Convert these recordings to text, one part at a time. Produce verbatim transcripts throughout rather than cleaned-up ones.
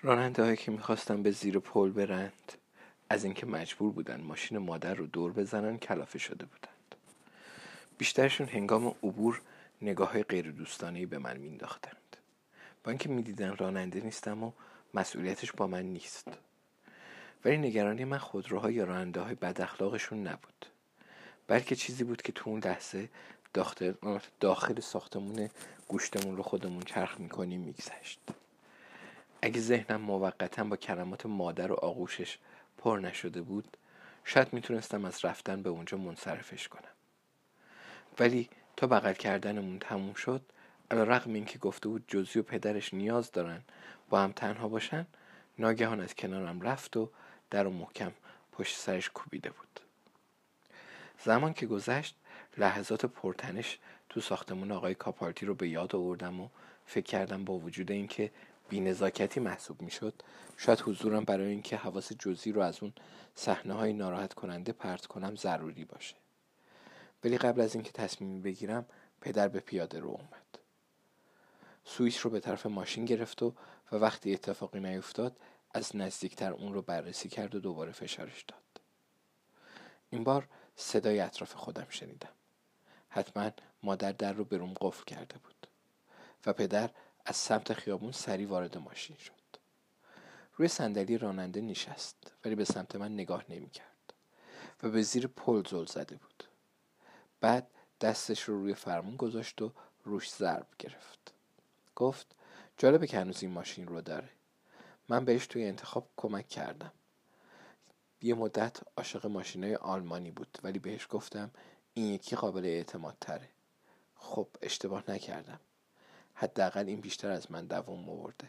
راننده‌هایی که می‌خواستن به زیر پل برند از اینکه مجبور بودن ماشین مادر رو دور بزنن کلافه شده بودند. بیشترشون هنگام عبور نگاه‌های غیر دوستانه‌ای به من می‌انداختند. با اینکه می‌دیدن راننده نیستم و مسئولیتش با من نیست. ولی نگرانی من خودروها یا راننده‌های بد اخلاقشون نبود. بلکه چیزی بود که تو اون لحظه داخل داخل ساختمون گوشتمون رو خودمون چرخ می‌کنیم می‌گذشت. اگه ذهنم موقتاً با کلمات مادر و آغوشش پر نشده بود، شاید میتونستم از رفتن به اونجا منصرفش کنم. ولی تا بغل کردنمون تموم شد، علیرغم اینکه گفته بود جوزی و پدرش نیاز دارن با هم تنها باشن، ناگهان از کنارم رفت و در و محکم پشت سرش کوبیده بود. زمان که گذشت، لحظات پرتنش تو ساختمون آقای کاپالدی رو به یاد آوردم و فکر کردم با وجود اینکه بی‌نزاکتی محسوب میشد، شاید حضورم برای اینکه حواس جزئی رو از اون صحنه‌های ناراحت کننده پرت کنم ضروری باشه. ولی قبل از اینکه تصمیم بگیرم، پدر به پیاده رو اومد. سوئیس رو به طرف ماشین گرفت و و وقتی اتفاقی نیفتاد از نزدیکتر اون رو بررسی کرد و دوباره فشارش داد. این بار صدای اطراف خودم شنیدم. حتما مادر در رو به روم قفل کرده بود و پدر از سمت خیابون سریع وارد ماشین شد. روی صندلی راننده نشست ولی به سمت من نگاه نمی کرد و به زیر پل زل زده بود. بعد دستش رو روی فرمون گذاشت و روش ضرب گرفت. گفت جالبه که هنوز این ماشین رو داره. من بهش توی انتخاب کمک کردم. یه مدت عاشق ماشینای آلمانی بود ولی بهش گفتم این یکی قابل اعتماد تره. خب اشتباه نکردم. حداقل این بیشتر از من دوام آورده.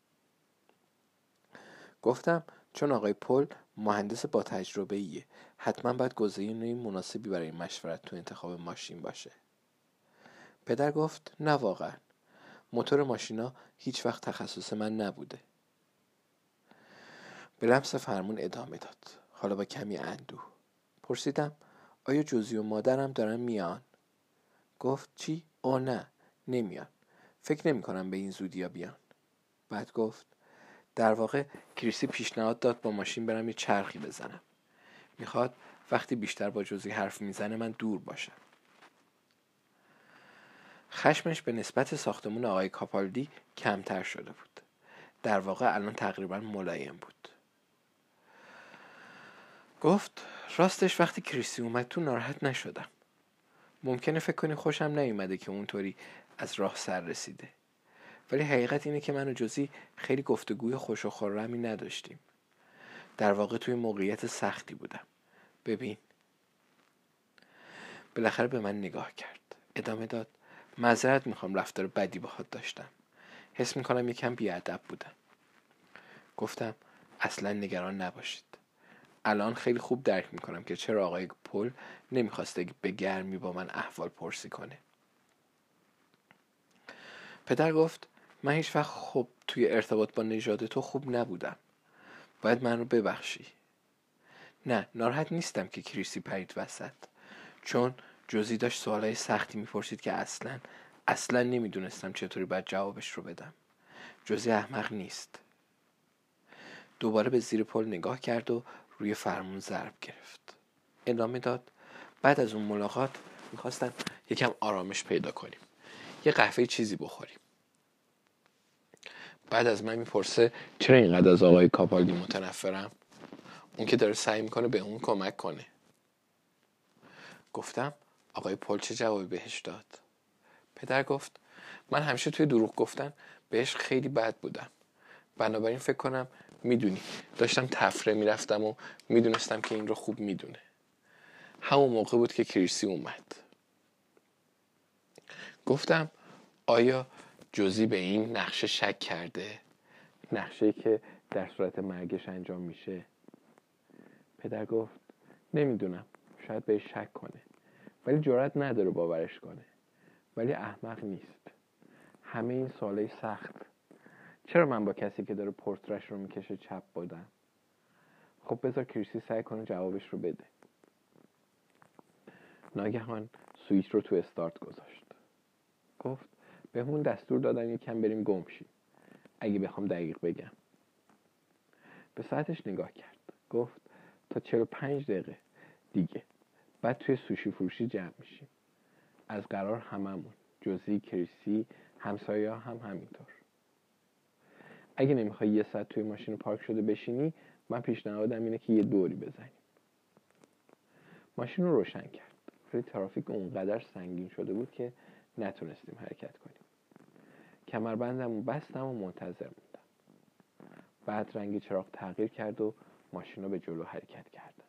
گفتم چون آقای پل مهندس با تجربه ایه، حتما باید گزینه مناسبی برای مشورت تو انتخاب ماشین باشه. پدر گفت نه واقعا. موتور ماشینا هیچ وقت تخصص من نبوده. به لمس فرمون ادامه داد. حالا با کمی اندوه. پرسیدم آیا جوزی و مادرم دارن میان؟ گفت چی؟ آه نه نمیان. فکر نمی کنم به این زودیا بیان. بعد گفت در واقع کریسی پیشنهاد داد با ماشین برم یه چرخی بزنم. میخواد وقتی بیشتر با جوزی حرف میزنه من دور باشم. خشمش به نسبت ساختمون آقای کاپالدی کمتر شده بود. در واقع الان تقریبا ملایم بود. گفت راستش وقتی کریسی اومد تو ناراحت نشدم. ممکنه فکر کنی خوشم نیومده که اونطوری از راه سر رسیده. ولی حقیقت اینه که من و جوزی خیلی گفتگوی خوش و خرمی نداشتیم. در واقع توی موقعیت سختی بودم. ببین. بالاخره به من نگاه کرد. ادامه داد. معذرت میخوام رفتار بدی باهات داشتم. حس میکنم یکم بیادب بودم. گفتم اصلا نگران نباشید. الان خیلی خوب درک میکنم که چرا آقای پل نمیخواسته به گرمی با من احوال پرسی کنه. پدر گفت من هیچ وقت خوب توی ارتباط با نژاد تو خوب نبودم. باید من رو ببخشی. نه ناراحت نیستم که کریسی پرید وسط. چون جوزی داشت سوالای سختی میپرسید که اصلا اصلا نمیدونستم چطوری باید جوابش رو بدم. جوزی احمق نیست. دوباره به زیر پل نگاه کرد و روی فرمون ضرب گرفت. ادامه داد بعد از اون ملاقات میخواستم یکم آرامش پیدا کنیم. یه قهوه چیزی بخوریم. بعد از من میپرسه چرا اینقدر از آقای کاپالدی متنفرم؟ اون که داره سعی میکنه به اون کمک کنه. گفتم آقای پل چه جوابی بهش داد؟ پدر گفت من همیشه توی دروغ گفتن بهش خیلی بد بودم. بنابراین فکر کنم میدونی داشتم تفره میرفتم و میدونستم که این رو خوب میدونه. همون موقع بود که کریسی اومد. گفتم آیا جوزی به این نقشه شک کرده؟ نقشه‌ای که در صورت مرگش انجام میشه. پدر گفت نمیدونم. شاید بهش شک کنه. ولی جرئت نداره باورش کنه. ولی احمق نیست. همه این سوالای سخت. چرا من با کسی که داره پورترش رو میکشه چپ بودم؟ خب بذار کریسی سعی کنه جوابش رو بده. ناگهان سوئیچ رو تو استارت گذاشت. گفت بهمون دستور دادن یکم بریم گم شیم. اگه بخوام دقیق بگم. به ساعتش نگاه کرد. گفت تا چهل و پنج دقیقه دیگه بعد توی سوشی فروشی جمع میشیم. از قرار هممون، جزئی، کریسی، همسایه ها هم همینطور. اگه نمیخوای یه ساعت توی ماشین پارک شده بشینی، من پیشنهادم اینه که یه دوری بزنیم. ماشین رو روشن کرد، ولی ترافیک اونقدر سنگین شده بود که نتونستیم حرکت کنیم. کمربندم رو بستم و منتظر موندم. بعد رنگ چراغ تغییر کرد و ماشین رو به جلو حرکت کرد.